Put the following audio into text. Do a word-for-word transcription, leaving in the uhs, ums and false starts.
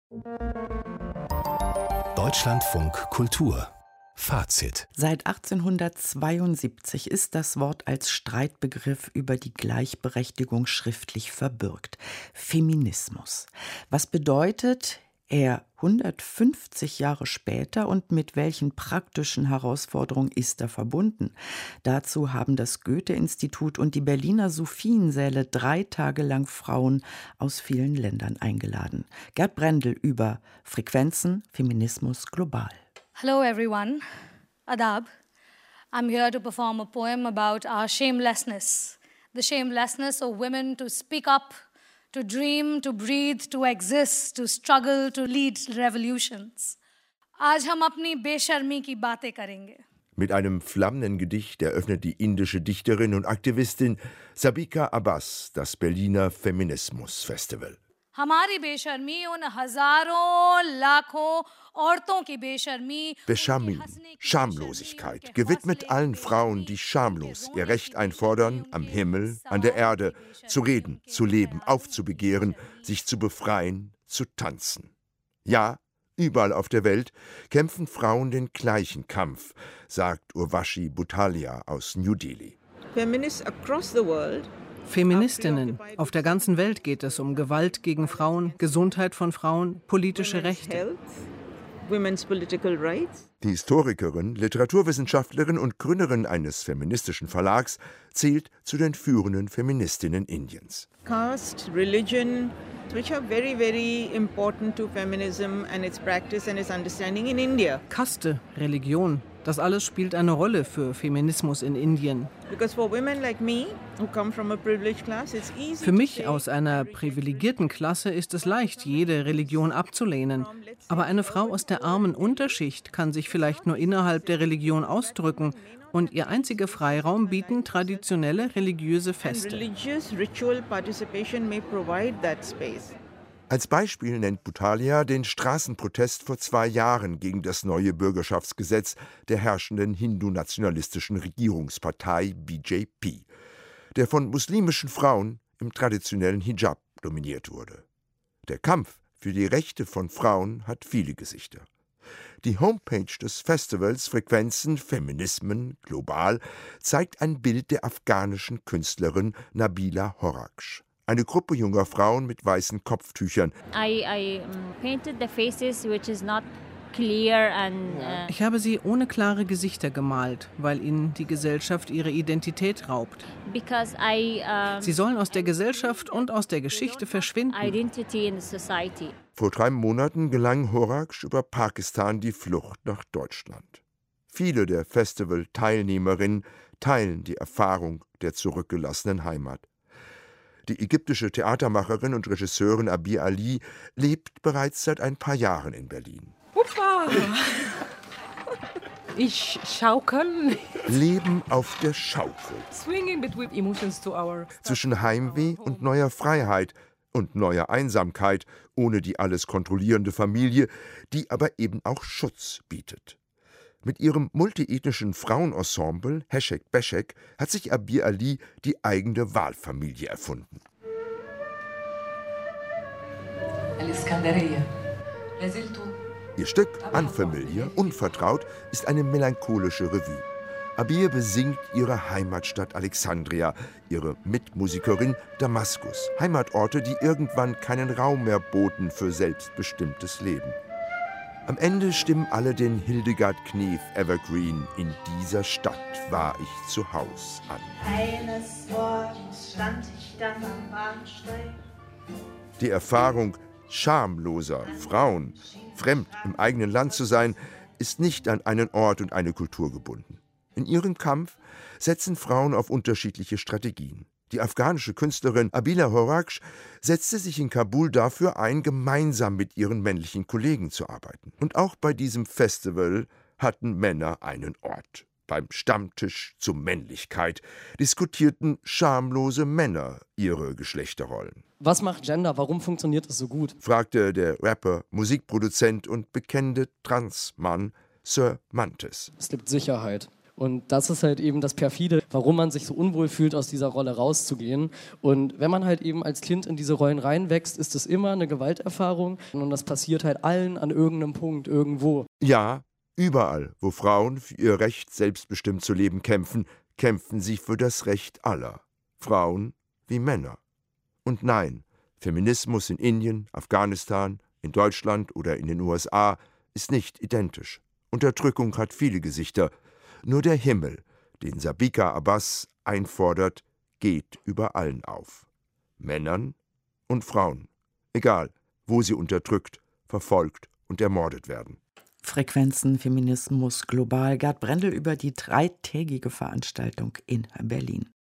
Deutschlandfunk Kultur Fazit. Seit achtzehnhundertzweiundsiebzig ist das Wort als Streitbegriff über die Gleichberechtigung schriftlich verbürgt. Feminismus. Was bedeutet er hundertfünfzig Jahre später und mit welchen praktischen Herausforderungen ist er verbunden? Dazu haben das Goethe-Institut und die Berliner Sophiensäle drei Tage lang Frauen aus vielen Ländern eingeladen. Gerd Brendel über Frequenzen, Feminismus global. Hello everyone, Adab. I'm here to perform a poem about our shamelessness. The shamelessness of women to speak up, to dream, to breathe, to exist, to struggle, to lead revolutions. आज हम अपनी बेशर्मी की बातें करेंगे. Mit einem flammenden Gedicht eröffnet die indische Dichterin und Aktivistin Sabika Abbas das Berliner Feminismus-Festival. हमारी बेशर्मी उन हजारों लाखों औरतों की बेशर्मी. Beschamin, Schamlosigkeit, gewidmet allen Frauen, die schamlos ihr Recht einfordern, am Himmel, an der Erde, zu reden, zu leben, aufzubegehren, sich zu befreien, zu tanzen. Ja, überall auf der Welt kämpfen Frauen den gleichen Kampf, sagt Urvashi Butalia aus New Delhi. Feminists across the world Feministinnen. Auf der ganzen Welt geht es um Gewalt gegen Frauen, Gesundheit von Frauen, politische Rechte. Die Historikerin, Literaturwissenschaftlerin und Gründerin eines feministischen Verlags zählt zu den führenden Feministinnen Indiens. Caste, religion, which are very, very important to feminism and its practice and its understanding in India. Kaste, Religion, das alles spielt eine Rolle für Feminismus in Indien. Für mich aus einer privilegierten Klasse ist es leicht, jede Religion abzulehnen. Aber eine Frau aus der armen Unterschicht kann sich vielleicht nur innerhalb der Religion ausdrücken und ihr einziger Freiraum bieten traditionelle religiöse Feste. Als Beispiel nennt Butalia den Straßenprotest vor zwei Jahren gegen das neue Bürgerschaftsgesetz der herrschenden hindu-nationalistischen Regierungspartei B J P, der von muslimischen Frauen im traditionellen Hijab dominiert wurde. Der Kampf für die Rechte von Frauen hat viele Gesichter. Die Homepage des Festivals Frequenzen, Feminismen global zeigt ein Bild der afghanischen Künstlerin Nabila Horaksch. Eine Gruppe junger Frauen mit weißen Kopftüchern. I, I painted the faces, which is not clear and, uh ich habe sie ohne klare Gesichter gemalt, weil ihnen die Gesellschaft ihre Identität raubt. Because I, uh sie sollen aus der Gesellschaft und aus der Geschichte verschwinden. Identity in society. Vor drei Monaten gelang Horaksch über Pakistan die Flucht nach Deutschland. Viele der Festival-Teilnehmerinnen teilen die Erfahrung der zurückgelassenen Heimat. Die ägyptische Theatermacherin und Regisseurin Abir Ali lebt bereits seit ein paar Jahren in Berlin. Upa. Ich schaukel. Leben auf der Schaukel. Swinging between emotions to our Zwischen Heimweh und neuer Freiheit und neuer Einsamkeit, ohne die alles kontrollierende Familie, die aber eben auch Schutz bietet. Mit ihrem multiethnischen Frauenensemble Heshek Beshek hat sich Abir Ali die eigene Wahlfamilie erfunden. Ihr Stück Unfamiliar, unvertraut, ist eine melancholische Revue. Abir besingt ihre Heimatstadt Alexandria, ihre Mitmusikerin Damaskus, Heimatorte, die irgendwann keinen Raum mehr boten für selbstbestimmtes Leben. Am Ende stimmen alle den Hildegard Knef Evergreen „In dieser Stadt war ich zu Haus" an. Eines Morgens stand ich dann am Bahnsteig. Die Erfahrung schamloser Frauen, fremd im eigenen Land zu sein, ist nicht an einen Ort und eine Kultur gebunden. In ihrem Kampf setzen Frauen auf unterschiedliche Strategien. Die afghanische Künstlerin Abila Horaksch setzte sich in Kabul dafür ein, gemeinsam mit ihren männlichen Kollegen zu arbeiten. Und auch bei diesem Festival hatten Männer einen Ort. Beim Stammtisch zur Männlichkeit diskutierten schamlose Männer ihre Geschlechterrollen. Was macht Gender? Warum funktioniert es so gut? Fragte der Rapper, Musikproduzent und bekennende Transmann Sir Mantis. Es gibt Sicherheit. Und das ist halt eben das Perfide, warum man sich so unwohl fühlt, aus dieser Rolle rauszugehen. Und wenn man halt eben als Kind in diese Rollen reinwächst, ist es immer eine Gewalterfahrung. Und das passiert halt allen an irgendeinem Punkt, irgendwo. Ja, überall, wo Frauen für ihr Recht, selbstbestimmt zu leben kämpfen, kämpfen sie für das Recht aller. Frauen wie Männer. Und nein, Feminismus in Indien, Afghanistan, in Deutschland oder in den U S A ist nicht identisch. Unterdrückung hat viele Gesichter. Nur der Himmel, den Sabiqa Abbas einfordert, geht über allen auf. Männern und Frauen. Egal, wo sie unterdrückt, verfolgt und ermordet werden. Frequenzen, Feminismus global. Gerd Brendel über die dreitägige Veranstaltung in Berlin.